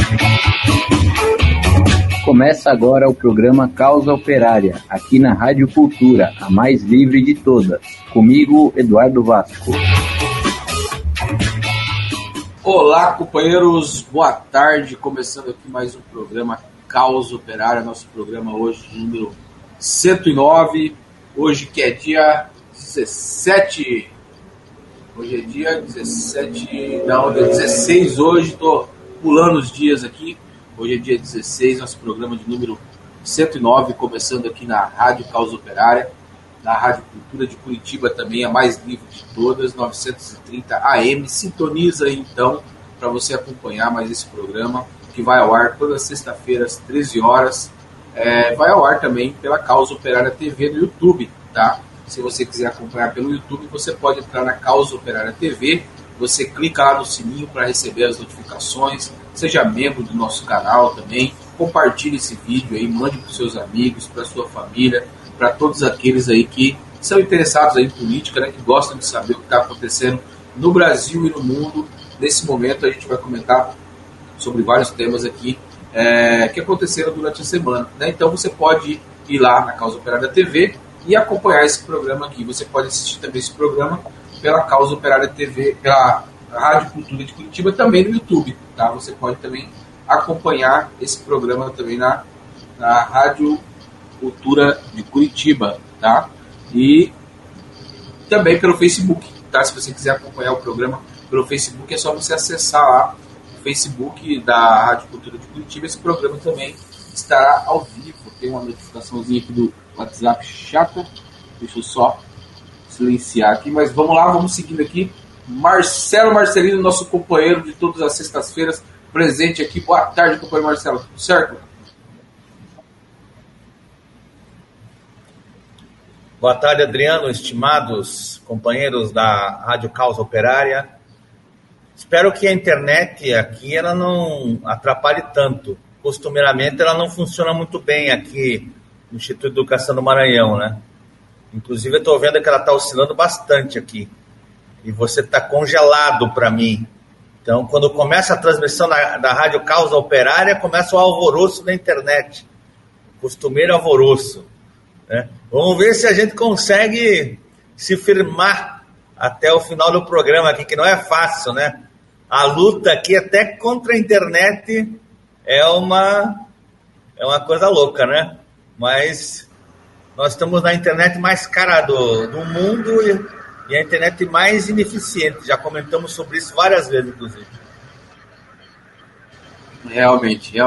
Começa agora o programa Causa Operária, aqui na Rádio Cultura, a mais livre de todas. Comigo, Eduardo Vasco. Olá, companheiros, boa tarde. Começando aqui mais um programa Causa Operária, nosso programa hoje número 109. Hoje que é dia 17. Hoje é dia 17, não, dia 16 hoje, estou pulando os dias aqui. Hoje é dia 16, nosso programa de número 109, começando aqui na Rádio Causa Operária, na Rádio Cultura de Curitiba também, a mais livre de todas, 930 AM. Sintoniza aí então, para você acompanhar mais esse programa, que vai ao ar toda sexta-feira às 13 horas. Vai ao ar também pela Causa Operária TV no YouTube, tá? Se você quiser acompanhar pelo YouTube, você pode entrar na Causa Operária TV, você clica lá no sininho para receber as notificações, seja membro do nosso canal também, compartilhe esse vídeo aí, mande para os seus amigos, para a sua família, para todos aqueles aí que são interessados aí em política, né, que gostam de saber o que está acontecendo no Brasil e no mundo. Nesse momento a gente vai comentar sobre vários temas aqui que aconteceram durante a semana, né? Então você pode ir lá na Causa Operária TV e acompanhar esse programa aqui. Você pode assistir também esse programa pela Causa Operária TV, pela Rádio Cultura de Curitiba, também no YouTube, tá? Você pode também acompanhar esse programa também na Rádio Cultura de Curitiba, tá? E também pelo Facebook, tá? Se você quiser acompanhar o programa pelo Facebook, é só você acessar lá o Facebook da Rádio Cultura de Curitiba. Esse programa também estará ao vivo. Tem uma notificaçãozinha aqui do WhatsApp chata. Deixa eu só silenciar aqui, mas vamos lá, vamos seguindo aqui. Marcelino, nosso companheiro de todas as sextas-feiras, presente aqui. Boa tarde, companheiro Marcelo. Tudo certo? Boa tarde, Adriano, estimados companheiros da Rádio Causa Operária. Espero que a internet aqui ela não atrapalhe tanto. Costumeiramente ela não funciona muito bem aqui no Instituto de Educação do Maranhão, né? Inclusive eu estou vendo que ela está oscilando bastante aqui. E você está congelado para mim. Então, quando começa a transmissão da Rádio Causa Operária, começa o alvoroço na internet. Costumeiro alvoroço. Né? Vamos ver se a gente consegue se firmar até o final do programa aqui, que não é fácil, né? A luta aqui, até contra a internet, é uma coisa louca, né? Mas nós estamos na internet mais cara do mundo e a internet mais ineficiente. Já comentamos sobre isso várias vezes, inclusive. Realmente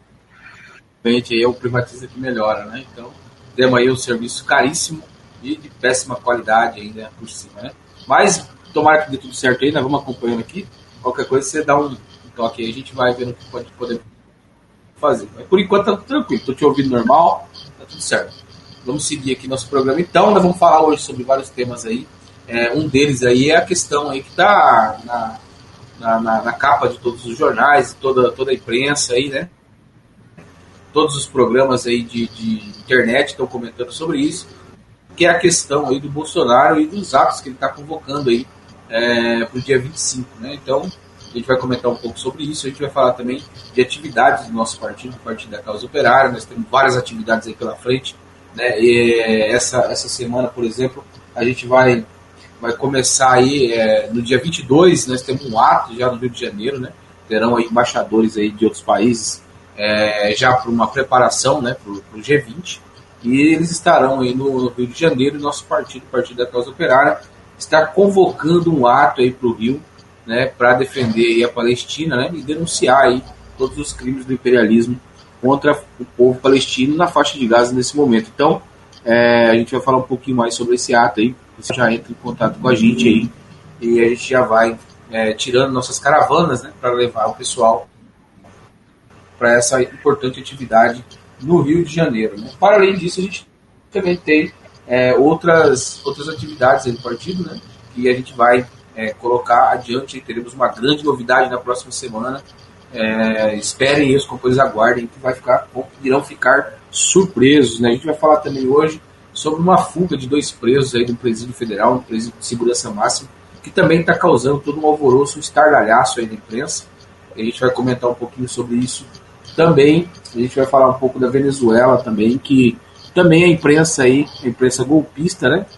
aí é o privatiza que melhora, né? Então, temos aí um serviço caríssimo e de péssima qualidade ainda por cima, né? Mas, tomara que dê tudo certo aí, nós vamos acompanhando aqui. Qualquer coisa, você dá um toque aí, a gente vai vendo o que pode poder fazer. Mas, por enquanto, tá tudo tranquilo. Estou te ouvindo normal, tá tudo certo. Vamos seguir aqui nosso programa. Então, nós vamos falar hoje sobre vários temas aí. Um deles aí é a questão aí que está na capa de todos os jornais, toda a imprensa aí, né? Todos os programas aí de internet estão comentando sobre isso, que é a questão aí do Bolsonaro e dos atos que ele está convocando aí para o dia 25, né? Então, a gente vai comentar um pouco sobre isso. A gente vai falar também de atividades do nosso partido, do Partido da Causa Operária. Nós temos várias atividades aí pela frente, né? E essa semana, por exemplo, a gente vai começar aí no dia 22, nós temos um ato já no Rio de Janeiro, né? Terão aí embaixadores aí de outros países já para uma preparação, né, para o G20, e eles estarão aí no Rio de Janeiro. E nosso partido, o Partido da Causa Operária, está convocando um ato aí para o Rio, né, para defender aí a Palestina, né, e denunciar aí todos os crimes do imperialismo contra o povo palestino na faixa de Gaza nesse momento. Então, a gente vai falar um pouquinho mais sobre esse ato aí. Você já entra em contato com a gente aí e a gente já vai tirando nossas caravanas, né, para levar o pessoal para essa importante atividade no Rio de Janeiro, né? Para além disso, a gente também tem outras atividades aí do partido, né, que a gente vai colocar adiante. Teremos uma grande novidade na próxima semana. Esperem isso, companheiros, aguardem, que irão ficar surpresos, né? A gente vai falar também hoje sobre uma fuga de 2 presos aí do presídio federal, um presídio de segurança máxima, que também está causando todo um alvoroço, um estardalhaço aí na imprensa. a gente vai comentar um pouquinho sobre isso também. A gente vai falar um pouco da Venezuela também, que também a imprensa golpista, né,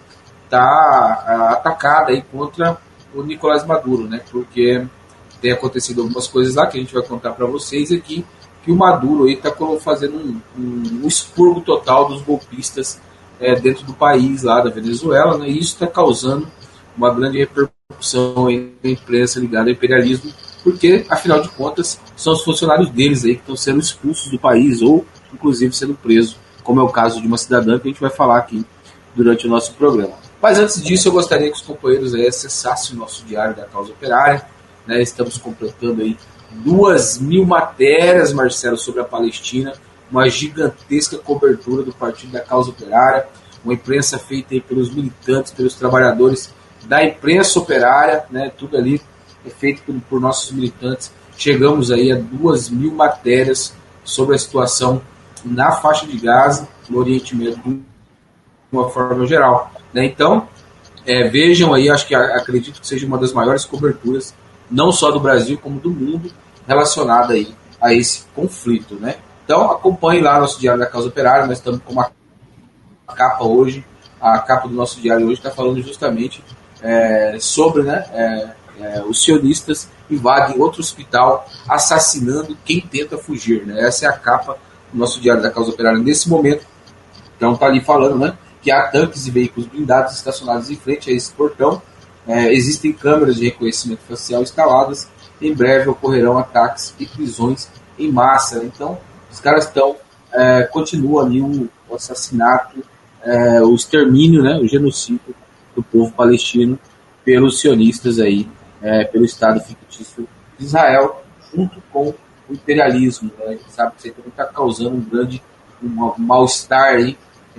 tá atacada aí contra o Nicolás Maduro, né, porque tem acontecido algumas coisas lá que a gente vai contar para vocês aqui, que o Maduro aí está fazendo um expurgo total dos golpistas dentro do país lá da Venezuela, né, e isso está causando uma grande repercussão aí na imprensa ligada ao imperialismo, porque, afinal de contas, são os funcionários deles aí que estão sendo expulsos do país ou, inclusive, sendo presos, como é o caso de uma cidadã que a gente vai falar aqui durante o nosso programa. Mas antes disso, eu gostaria que os companheiros aí acessassem o nosso Diário da Causa Operária, né? Estamos completando aí 2.000 matérias, Marcelo, sobre a Palestina, uma gigantesca cobertura do Partido da Causa Operária, uma imprensa feita aí pelos militantes, pelos trabalhadores da imprensa operária, né? Tudo ali é feito por nossos militantes. Chegamos aí a 2.000 matérias sobre a situação na faixa de Gaza, no Oriente Médio, de uma forma geral, né? Então, vejam aí, acredito que seja uma das maiores coberturas, não só do Brasil, como do mundo, relacionada aí a esse conflito, né? Então, acompanhe lá nosso Diário da Causa Operária. Nós estamos com uma capa hoje, a capa do nosso diário hoje está falando justamente sobre, né, os sionistas invadem outro hospital assassinando quem tenta fugir, né? Essa é a capa do nosso Diário da Causa Operária nesse momento. Então está ali falando, né, que há tanques e veículos blindados estacionados em frente a esse portão. Existem câmeras de reconhecimento facial instaladas. Em breve ocorrerão ataques e prisões em massa. Então os caras continuam ali o assassinato, o extermínio, né, o genocídio do povo palestino pelos sionistas aí, pelo Estado fictício de Israel, junto com o imperialismo, né? A gente sabe que isso aí também está causando um mal-estar aí,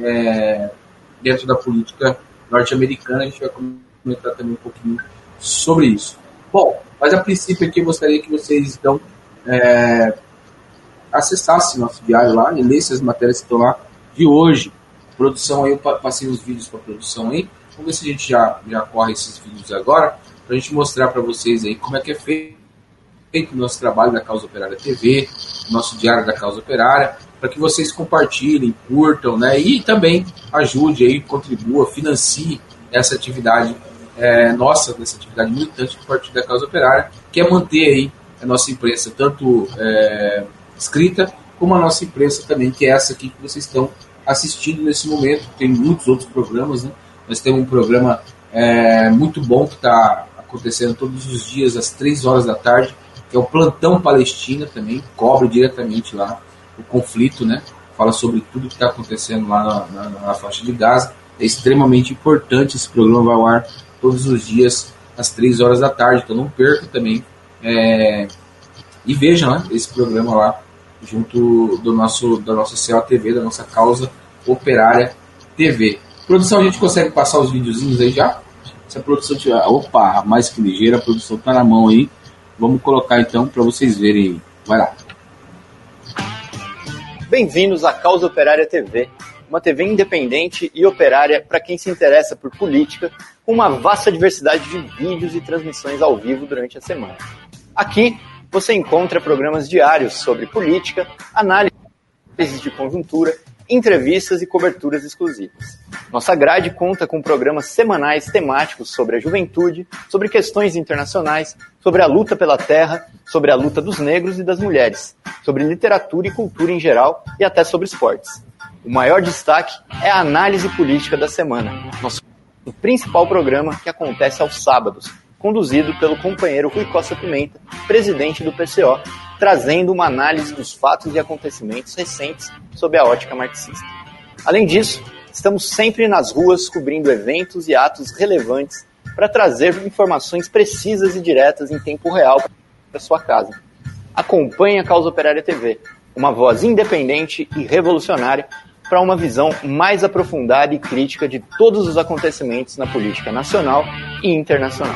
dentro da política norte-americana. A gente vai comentar também um pouquinho sobre isso. Bom, mas a princípio aqui eu gostaria que vocês então acessassem nosso diário lá e lessem as matérias que estão lá de hoje. Produção aí, eu passei os vídeos para a produção aí. Vamos ver se a gente já corre esses vídeos agora, para a gente mostrar para vocês aí como é que é feito o nosso trabalho da Causa Operária TV, nosso Diário da Causa Operária, para que vocês compartilhem, curtam, né, e também ajude aí, contribua, financie essa atividade nossa, dessa atividade militante do Partido da Causa Operária, que é manter aí a nossa imprensa, tanto escrita, como a nossa imprensa também, que é essa aqui que vocês estão assistindo nesse momento. Tem muitos outros programas, né? Nós temos um programa muito bom que está acontecendo todos os dias às 3 horas da tarde, que é o Plantão Palestina também, cobre diretamente lá o conflito, né? Fala sobre tudo que está acontecendo lá na faixa de Gaza. É extremamente importante, esse programa vai ao ar todos os dias às 3 horas da tarde, então não perca também. E vejam, né, esse programa lá, junto da nossa COTV, da nossa Causa Operária TV. Produção, a gente consegue passar os videozinhos aí já? Se a produção tiver... Opa, mais que ligeira, a produção tá na mão aí. Vamos colocar então para vocês verem. Vai lá. Bem-vindos à Causa Operária TV, uma TV independente e operária para quem se interessa por política, com uma vasta diversidade de vídeos e transmissões ao vivo durante a semana. Aqui você encontra programas diários sobre política, análises de conjuntura, entrevistas e coberturas exclusivas. Nossa grade conta com programas semanais temáticos sobre a juventude, sobre questões internacionais, sobre a luta pela terra, sobre a luta dos negros e das mulheres, sobre literatura e cultura em geral e até sobre esportes. O maior destaque é a análise política da semana, nosso principal programa que acontece aos sábados, conduzido pelo companheiro Rui Costa Pimenta, presidente do PCO, trazendo uma análise dos fatos e acontecimentos recentes sob a ótica marxista. Além disso, estamos sempre nas ruas cobrindo eventos e atos relevantes para trazer informações precisas e diretas em tempo real para sua casa. Acompanhe a Causa Operária TV, uma voz independente e revolucionária para uma visão mais aprofundada e crítica de todos os acontecimentos na política nacional e internacional.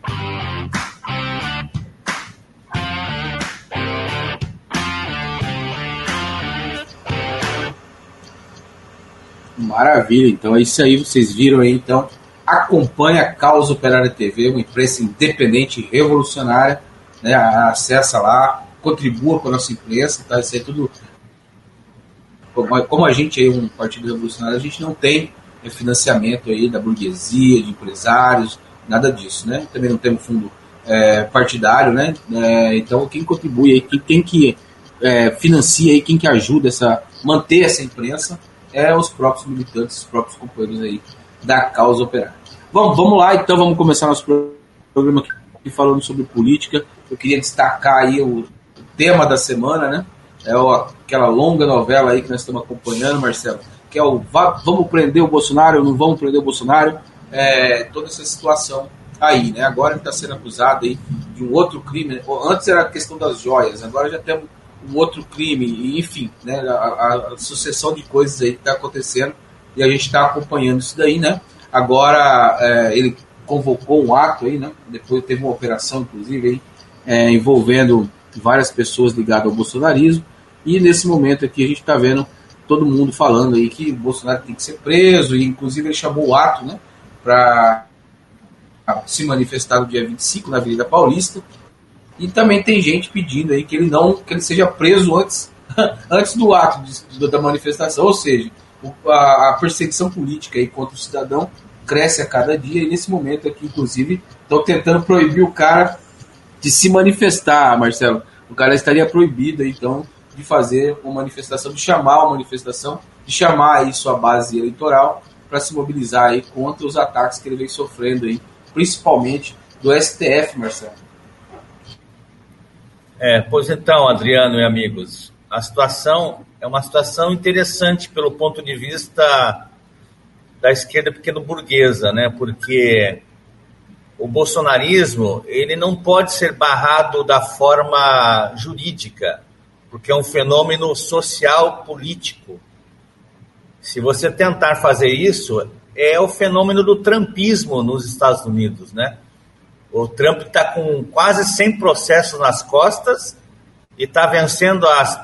Maravilha, então é isso aí, vocês viram aí, então acompanhe a Causa Operária TV, uma imprensa independente e revolucionária, né? Acessa lá, contribua com a nossa imprensa, tá? Isso aí tudo. Como a gente é um partido revolucionário, a gente não tem financiamento aí da burguesia, de empresários, nada disso, né? Também não temos fundo partidário, né? Então quem contribui aí, quem que financia aí, quem que ajuda manter essa imprensa é os próprios militantes, os próprios companheiros aí da causa operária. Vamos lá, então vamos começar nosso programa aqui falando sobre política. Eu queria destacar aí o tema da semana, né? Aquela longa novela aí que nós estamos acompanhando, Marcelo, que é o vamos prender o Bolsonaro ou não vamos prender o Bolsonaro, toda essa situação aí, né? Agora ele está sendo acusado aí de um outro crime, né? Antes era a questão das joias, agora já temos um outro crime, e, enfim, né? A sucessão de coisas aí que está acontecendo e a gente está acompanhando isso daí, né? Agora ele convocou um ato aí, né? Depois teve uma operação, inclusive, aí, envolvendo várias pessoas ligadas ao bolsonarismo, e nesse momento aqui a gente está vendo todo mundo falando aí que o Bolsonaro tem que ser preso, e inclusive ele chamou o ato, né, para se manifestar no dia 25 na Avenida Paulista, e também tem gente pedindo aí que ele seja preso antes do ato da manifestação, ou seja, a perseguição política aí contra o cidadão cresce a cada dia, e nesse momento aqui, inclusive, estão tentando proibir o cara de se manifestar, Marcelo. O cara estaria proibido, então, de fazer uma manifestação, de chamar uma manifestação, de chamar aí sua base eleitoral para se mobilizar aí contra os ataques que ele vem sofrendo aí, principalmente do STF, Marcelo. Pois então, Adriano e amigos, a situação é uma situação interessante pelo ponto de vista da esquerda pequeno-burguesa, né? Porque o bolsonarismo, ele não pode ser barrado da forma jurídica, porque é um fenômeno social político. Se você tentar fazer isso, é o fenômeno do trumpismo nos Estados Unidos, né? O Trump está com quase 100 processos nas costas e está vencendo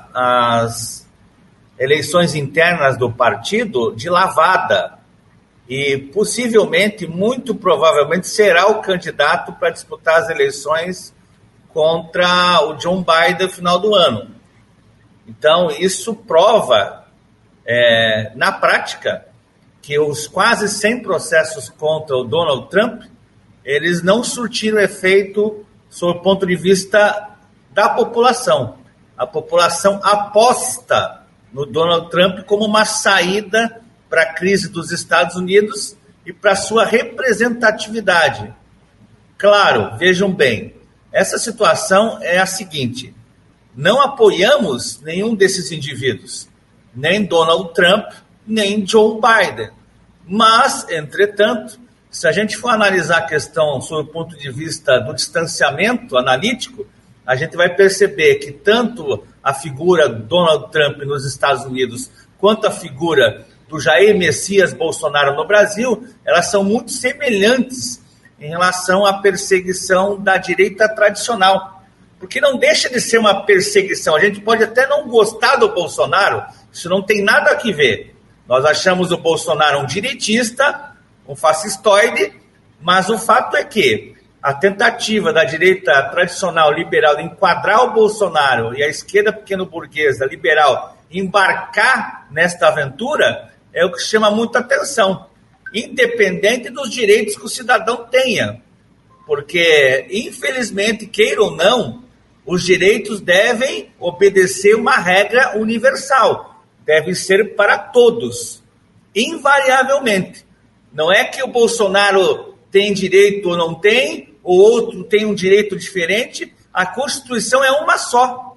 as eleições internas do partido de lavada. E possivelmente, muito provavelmente, será o candidato para disputar as eleições contra o John Biden no final do ano. Então, isso prova, na prática, que os quase 100 processos contra o Donald Trump, eles não surtiram efeito sob o ponto de vista da população. A população aposta no Donald Trump como uma saída para a crise dos Estados Unidos e para sua representatividade. Claro, vejam bem, essa situação é a seguinte: não apoiamos nenhum desses indivíduos, nem Donald Trump, nem Joe Biden. Mas, entretanto, se a gente for analisar a questão sob o ponto de vista do distanciamento analítico, a gente vai perceber que tanto a figura Donald Trump nos Estados Unidos quanto a figura do Jair Messias Bolsonaro no Brasil, elas são muito semelhantes em relação à perseguição da direita tradicional. Porque não deixa de ser uma perseguição. A gente pode até não gostar do Bolsonaro, isso não tem nada a ver. Nós achamos o Bolsonaro um direitista, um fascistoide, mas o fato é que a tentativa da direita tradicional liberal de enquadrar o Bolsonaro e a esquerda pequeno-burguesa liberal embarcar nesta aventura é o que chama muita atenção, independente dos direitos que o cidadão tenha. Porque, infelizmente, queira ou não, os direitos devem obedecer uma regra universal, devem ser para todos, invariavelmente. Não é que o Bolsonaro tem direito ou não tem, ou outro tem um direito diferente. A Constituição é uma só.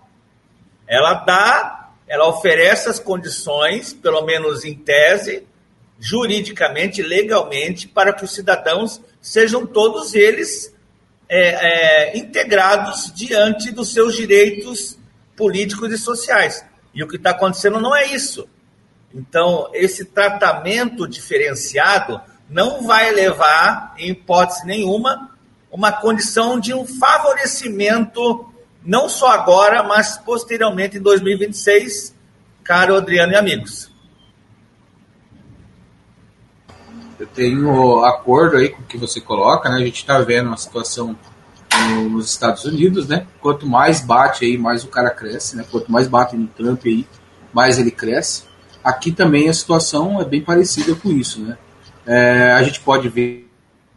Ela oferece as condições, pelo menos em tese, juridicamente, legalmente, para que os cidadãos sejam todos eles integrados diante dos seus direitos políticos e sociais. E o que está acontecendo não é isso. Então, esse tratamento diferenciado não vai levar, em hipótese nenhuma, uma condição de um favorecimento, não só agora, mas posteriormente em 2026, caro Adriano e amigos. Eu tenho acordo aí com o que você coloca, né? A gente está vendo uma situação nos Estados Unidos, né? Quanto mais bate aí, mais o cara cresce, né? Quanto mais bate no Trump aí, mais ele cresce. Aqui também a situação é bem parecida com isso, né? A gente pode ver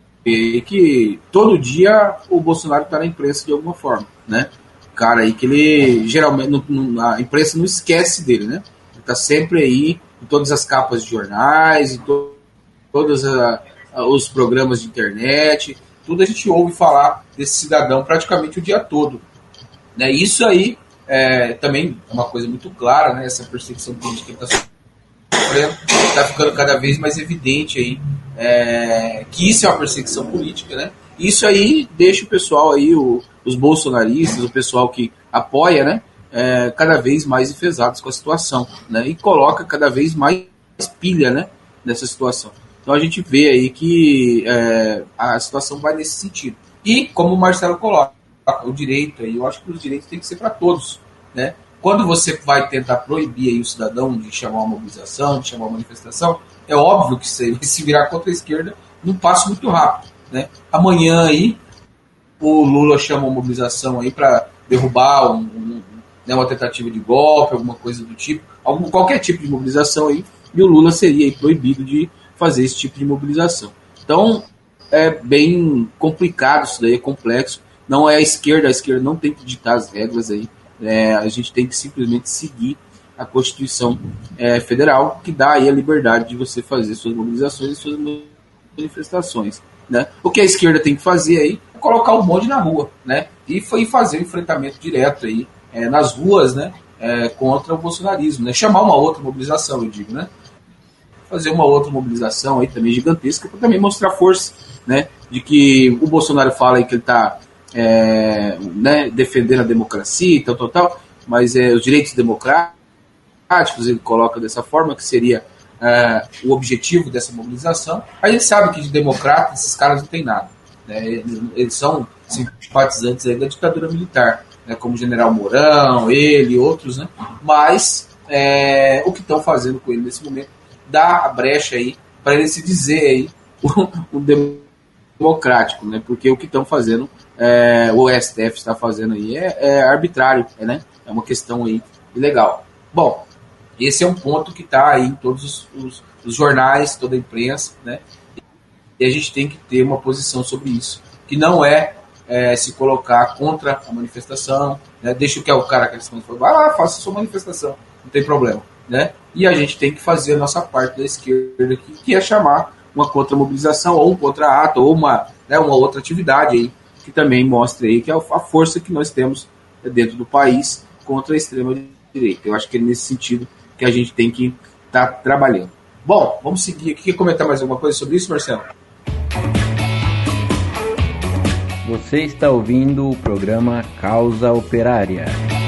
que todo dia o Bolsonaro está na imprensa de alguma forma, né? O cara aí que ele geralmente a imprensa não esquece dele, né? Ele está sempre aí em todas as capas de jornais, em todos os programas de internet, tudo a gente ouve falar desse cidadão praticamente o dia todo, né? Isso aí também é uma coisa muito clara, né? Essa perseguição política que está sofrendo, está ficando cada vez mais evidente aí que isso é uma perseguição política, né? Isso aí deixa o pessoal aí, os bolsonaristas, o pessoal que apoia, né? Cada vez mais enfesados com a situação, né? E coloca cada vez mais pilha, né? Nessa situação. Então a gente vê aí que a situação vai nesse sentido. E como o Marcelo coloca, o direito aí, eu acho que os direitos têm que ser para todos, né? Quando você vai tentar proibir aí o cidadão de chamar uma mobilização, de chamar uma manifestação, é óbvio que você vai se virar contra a esquerda num passo muito rápido, né? Amanhã aí o Lula chama uma mobilização aí para derrubar uma tentativa de golpe, alguma coisa do tipo, qualquer tipo de mobilização aí, e o Lula seria aí proibido de fazer esse tipo de mobilização. Então é bem complicado isso daí, é complexo. Não é a esquerda não tem que ditar as regras aí. A gente tem que simplesmente seguir a Constituição Federal, que dá aí a liberdade de você fazer suas mobilizações e suas manifestações, né? O que a esquerda tem que fazer aí é colocar o bonde na rua, né? E fazer um enfrentamento direto aí nas ruas, né? Contra o bolsonarismo, né? Chamar uma outra mobilização, eu digo, né? Fazer uma outra mobilização aí também gigantesca para também mostrar força, né? De que o Bolsonaro fala aí que ele está defendendo a democracia e tal, mas os direitos democráticos ele coloca dessa forma, que seria o objetivo dessa mobilização. A gente sabe que de democrata esses caras não tem nada, né? Eles são simpatizantes aí da ditadura militar, né? Como o general Mourão, ele e outros, né? Mas o que estão fazendo com ele nesse momento dá a brecha aí para ele se dizer aí o democrático, né? Porque o que estão fazendo, o STF está fazendo aí é arbitrário, né? É uma questão aí ilegal. Bom, esse é um ponto que está aí em todos os jornais, toda a imprensa, né? E a gente tem que ter uma posição sobre isso, que não se colocar contra a manifestação, né? Deixa o cara que se manifesta, vai lá, faça a sua manifestação, não tem problema, né? E a gente tem que fazer a nossa parte da esquerda aqui, que é chamar uma contra-mobilização, ou um contra-ato, ou uma outra atividade aí, que também mostre aí que é a força que nós temos dentro do país contra a extrema-direita. Eu acho que é nesse sentido que a gente tem que estar trabalhando. Bom, vamos seguir aqui. Quer comentar mais alguma coisa sobre isso, Marcelo? Você está ouvindo o programa Causa Operária.